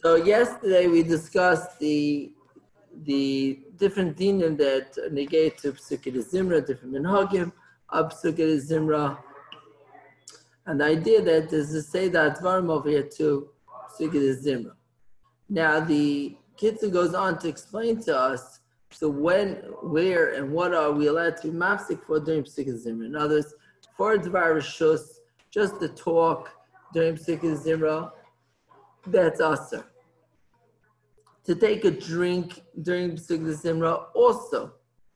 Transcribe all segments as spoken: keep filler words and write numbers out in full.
So yesterday we discussed the the different dinim that negate to Psukkah Zimra, different minhagim of Psukkah Zimra, and the idea that is to say that Dvarim over here to Psukkah Zimra. Now the Kitzur goes on to explain to us, so when, where, and what are we allowed to be mafsik for during Psukkah Zimra? In other words, for Dvar Rishus, just the talk during Psukkah Zimra, that's asur. To take a drink during Psukkah Zimra also.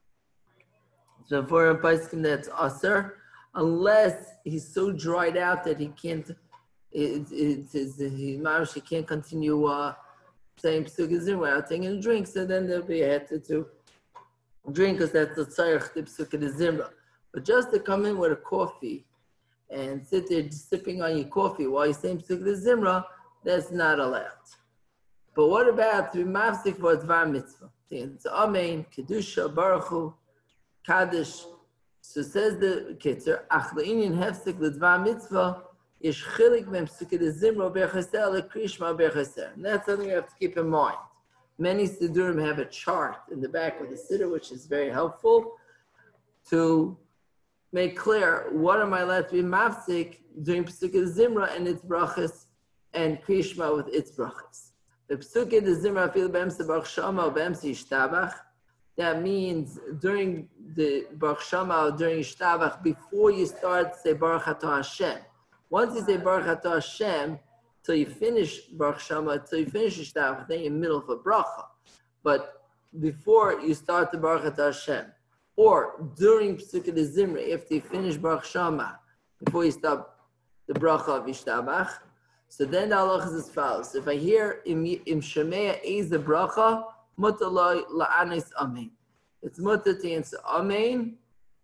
So for a Paiskim that's asur, unless he's so dried out that he can't, it, it, it, he, he can't continue uh, saying Psukkah Zimra without taking a drink, so then there'll be a head to, to drink, because that's the tzarech to Psukkah Zimra. But just to come in with a coffee and sit there sipping on your coffee while you're saying Psukkah Zimra, that's not allowed. But what about to be mafsik for Dvar Mitzvah? It's Amen, Kedusha, Baruch Hu, Kaddish. So says the Kitzur, Ach le'inyan hefsik l'Dvar Mitzvah, Yesh chilik ben Psukkah Zimra berchaser le'krishma berchaser. And that's something you have to keep in mind. Many Siddurim have a chart in the back of the Siddur, which is very helpful to make clear what am I allowed to be mafsik during Psukkah Zimra and its brachas, and krishma with its brachas. The Psukkah Zimra fil b'emsa Baruch Shama or b'emsa Yishtabach. That means during the Baruch Shama or during Yishtabach, before you start, say Baruch Atah Hashem. Once you say Baruch Atah Hashem, till you finish Baruch Shama, till you finish Yishtabach, then you're in the middle of a bracha. But before you start the Baruch Atah Hashem, or during Psukkah Zimra, after you finish Baruch Shama, before you start the bracha of Yishtabach, so then the halach is as follows. If I hear im im shemea is a bracha, mutar lo la'anis amen. It's mutar to answer amen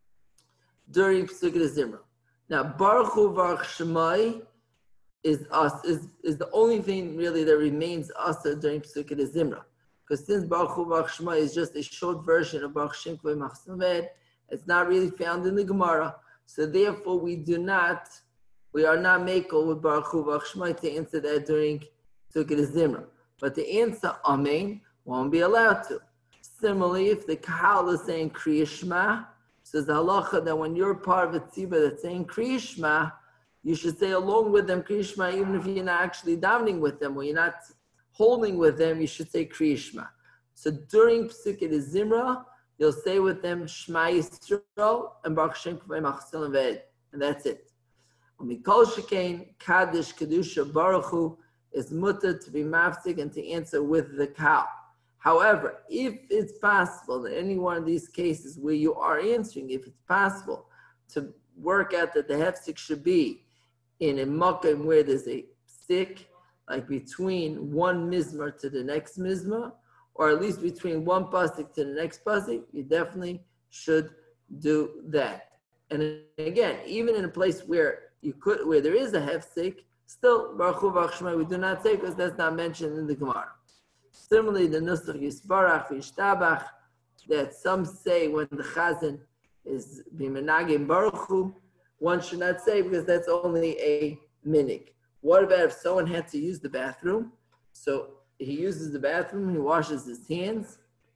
during Psukkah Zimra. Now Baruch Hu Baruch Shemai is us is, is the only thing really that remains asur during Psukkah Zimra. Because since Baruch Hu Baruch Shemai is just a short version of Baruch Shem Kvei Machsaved, it's not really found in the Gemara. So therefore we do not We are not makel with Baruch Hu Baruch Shemai to answer that during Psukkah Zimra. But to answer Amen, won't be allowed to. Similarly, if the Kahal is saying Kriya Shema, says the halacha that when you're part of a tzibah that's saying Kriya Shema, you should say along with them Kriya Shema, even if you're not actually davening with them, or you're not holding with them, you should say Kriya Shema. So during Psukkah Zimra, you'll say with them Shema Yisrael and Baruch Shem Kvei Machsel Ved, and that's it. Mikol Shekain, Kaddish, Kedusha, Baruch Hu is mutter to be mafsik and to answer with the cow. However, if it's possible in any one of these cases where you are answering, if it's possible to work out that the hefsik should be in a makom where there's a stick, like between one mizmar to the next mizmar, or at least between one pasuk to the next pasuk, you definitely should do that. And again, even in a place where You could, where there is a hefsik, still Baruch Hu Baruch Shema we do not say because that's not mentioned in the Gemara. Similarly, the Nusach Yisbarach Yishtabach that some say when the Chazan is Bimenagim Baruch Hu, one should not say because that's only a minig. What about if someone had to use the bathroom? So he uses the bathroom, he washes his hands.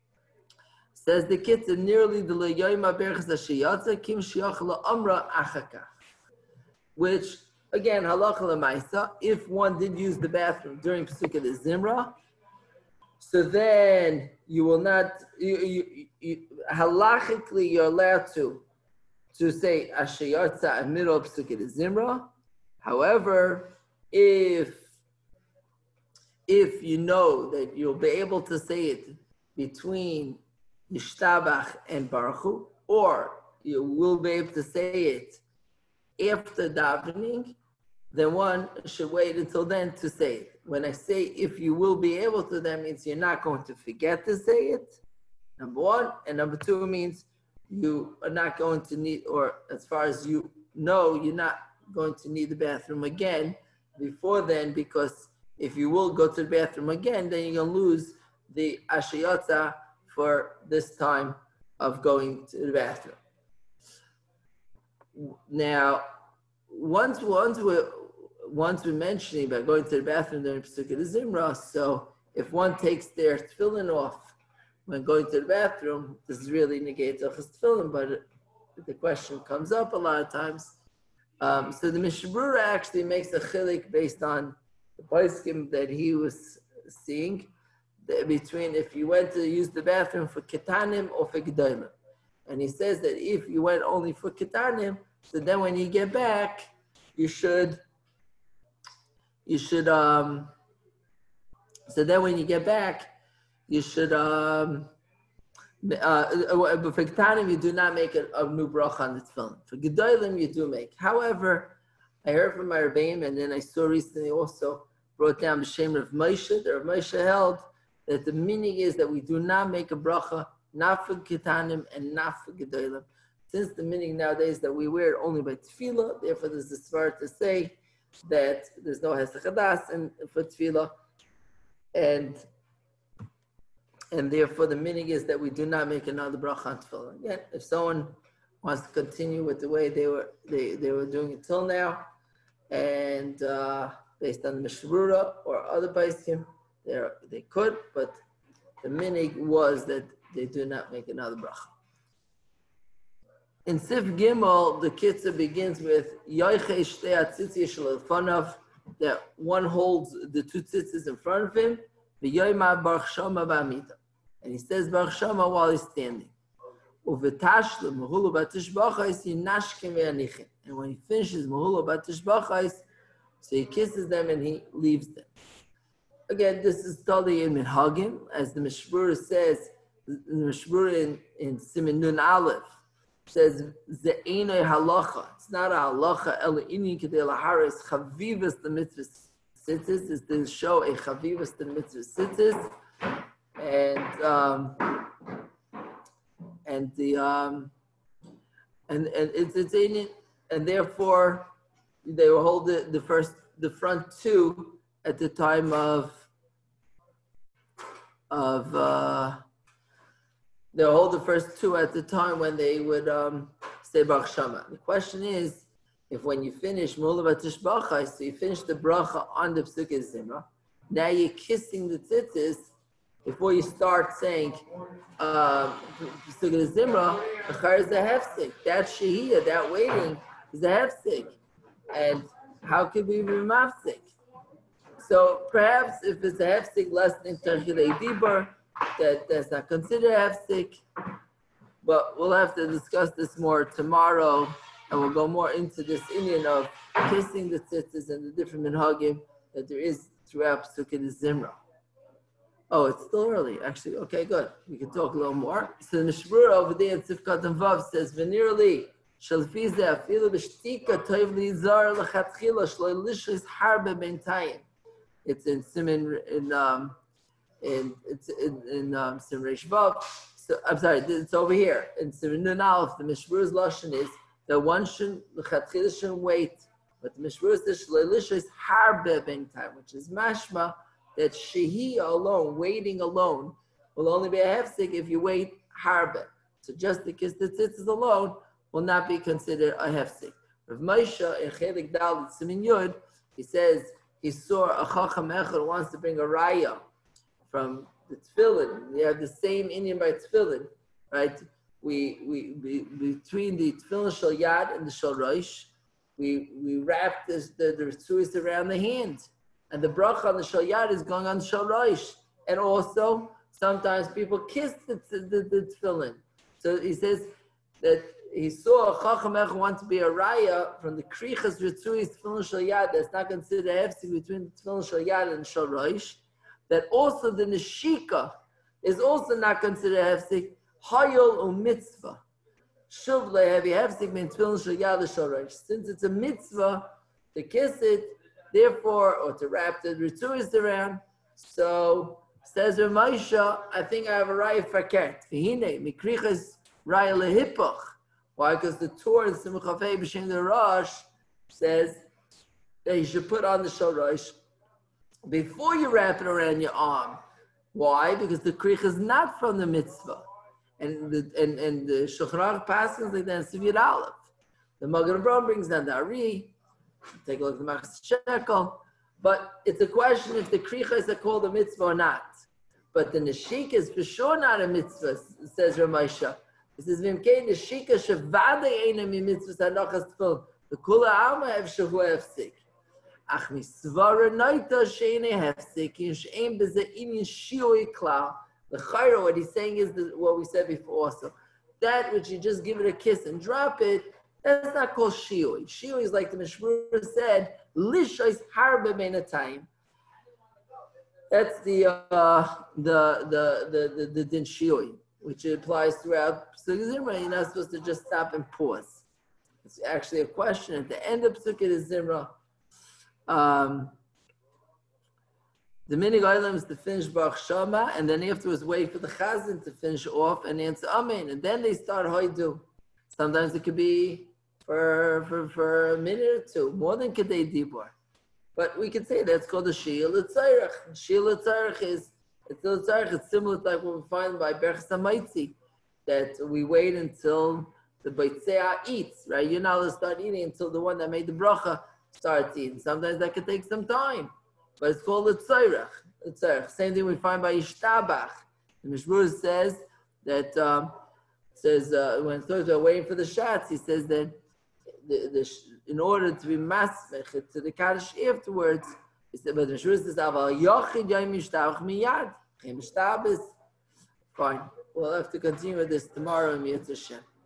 Says the Kitzur nearly the Leyoyma Berchas Hashiyatza Kim Shiach Amra Achaka. Which, again, halacha l'maisa, if one did use the bathroom during Psukkah Zimra, so then you will not, you, you, you, halachically you're allowed to, to say Ashayartza in the middle of Psukkah Zimra. However, if, if you know that you'll be able to say it between Yishtabach and Baruch Hu, or you will be able to say it after davening, then one should wait until then to say it. When I say if you will be able to, that means you're not going to forget to say it, number one. And number two means you are not going to need, or as far as you know, you're not going to need the bathroom again before then, because if you will go to the bathroom again, then you're going to lose the ashayotza for this time of going to the bathroom. Now, once once we once we're mentioning about going to the bathroom during Pesukei Zimra, so if one takes their tefillin off when going to the bathroom, this is really negate Hilchos Tefillin, but the question comes up a lot of times. Um, so the Mishnah Berurah actually makes a chilik based on the poskim that he was seeing between if you went to use the bathroom for ketanim or for gedolim. And he says that if you went only for ketanim, so then when you get back, you should, you should, um, so then when you get back, you should, um, uh, but for ketanim, you do not make a, a new bracha on the tefillin. For gedolim, you do make. However, I heard from my Rebbeim, and then I saw recently also brought down the Shem of Moshe. The Rav Moshe held that the meaning is that we do not make a bracha, not for ketanim and not for gedolim. Since the meaning nowadays that we wear it only by tefillah, therefore there's a svar to say that there's no hesach hadas and for tefillah, and and therefore the meaning is that we do not make another bracha on tefillah. Again, if someone wants to continue with the way they were they, they were doing it till now, and uh, based on the Mishnah Berurah or other poskim, they they could, but the minig was that they do not make another bracha. In Sif Gimel, the Kitzur begins with Yoichei Shtei Atzitzis Shel Elfanav, that one holds the two tzitzis in front of him, V'yoyma Baruch Shama Ba'amida, and he says Baruch Shama while he's standing. Uvetashlu Mehulu Batishbachais Yinashkim Ve'anichin, and when he finishes Mehulu Batishbachais, so he kisses them and he leaves them. Again, this is totally in Minhagim, as the Mishnah Berurah says, the Mishnah Berurah in, in Siman Nun Aleph says, Ze'enoi halacha. It's not a halacha, ela inin kedei laharis chavivas the mitzvah tzitzis, is to show a chavivas the mitzvah tzitzis, and um, and the um, and and it's it's in, and therefore they will hold the, the first the front two at the time of of uh, they'll hold the first two at the time when they would um, say Baruch Shama. The question is, if when you finish Mehulu Batishbachais, so you finish the bracha on the Pesukei Zimra, now you're kissing the tzitzis before you start saying uh, Pesukei Zimra, the is a hefsek. That shehiyah, that waiting, is a hefsek. And how could we be mafsek? So perhaps if it's a hefsek less than Tarchilei Dibar, that that's not considered hefsek, but we'll have to discuss this more tomorrow, and we'll go more into this Indian of kissing the tzitzis and the different minhagim that there is throughout Pesukei Zimra. Oh, it's still early, actually. Okay, good. We can talk a little more. So the Mishnah Berurah over there in Sifkat and Vav says, "V'nirli shalfiz afilu b'shtika toiv lizar lechatchila shlo lishis harbe bentayim." It's in Siman in um in it's in, in um Siman Reish Vav. So I'm sorry, it's over here in Siman Nun Aleph. The Mishnah Berurah's lashon is that one should lechatchila shouldn't wait, but the Mishnah Berurah says shlo lishis harbe bentayim, which is mashma that shehiyah alone, waiting alone, will only be a hefsek if you wait harbe. So just the kiss the tzitzis alone will not be considered a hefsek. Rav Moshe in Chelik Dalet Siman Yud, he says he saw a chacham echad who wants to bring a raya from the tefillin. We have the same Indian by tefillin, right? We we, we between the tefillin shel yad and the shel rosh, we we wrap this the the tzuis around the hand. And the bracha on the shel yad is going on the shel rosh. And also, sometimes people kiss the, the, the, the tefillin. So he says that he saw a chacham echad want to be a raya from the krichas ritzuis tefillin shel yad that's not considered a hefsek between the tefillin shel yad and shel rosh. That also the neshika is also not considered a hefsek, hayol or mitzvah. Shuv lehevi hefsek between tefillin shel yad and shel rosh. Since it's a mitzvah to kiss it, therefore, or to wrap the ritzuis around. So says Rav Moshe, I think I have a raya fakert. V'hine mikrichas raya lehipach. Why? Because the Torah in Simcha Fei B'Shem the Rosh says that you should put on the shel rosh before you wrap it around your arm. Why? Because the krich is not from the mitzvah, and the and and the Shulchan Aruch passes like that in Sivir Aleph. The Magen Avraham brings down the Ari Take a look at the Machas Shekel. But it's a question if the krichas are called a mitzvah or not. But the neshika is for sure not a mitzvah, says Ramesha. It says, "V'imkein neshika shevade eina mi mitzvahs hanochas tefillin. The kula alma ev shehu hefsik. Ach misvara noita she'ene hefsik in she'en b'ze inyan shioi klal." The chayra, what he's saying is the, what we said before also. That which you just give it a kiss and drop it, that's not called shioi. Shioi is like the Mishmur said, lishois harbe menatayim. That's the uh, the the the the, the din shioi, which applies throughout Pesukei Zimra. You're not supposed to just stop and pause. It's actually a question at the end of Pesukei Zimra. Um, the minig olam is to finish Baruch Shama, and then afterwards wait for the chazan to finish off and answer Amen, and then they start Hoidu. Sometimes it could be for for, for a minute or two, more than Kedei Dibor. But we could say that's called a Shia L'Tzarech. Shia L'Tzarech is it's L'Tzarech. It's similar to like what we find by Berchas HaMaitzi, that we wait until the Beitzea eats. Right? You're not allowed to start eating until the one that made the bracha starts eating. Sometimes that could take some time, but it's called L'Tzarech. L'Tzarech. Same thing we find by Yishtabach. The Mishmur says that um, says uh, when those are waiting for the shots, he says that the, the in order to be masmech to the kaddish afterwards, he said, but the Mishmur says, "Aval yochid yom yishtabach miyad." Fine. We'll have to continue with this tomorrow in Mitzvah Shem.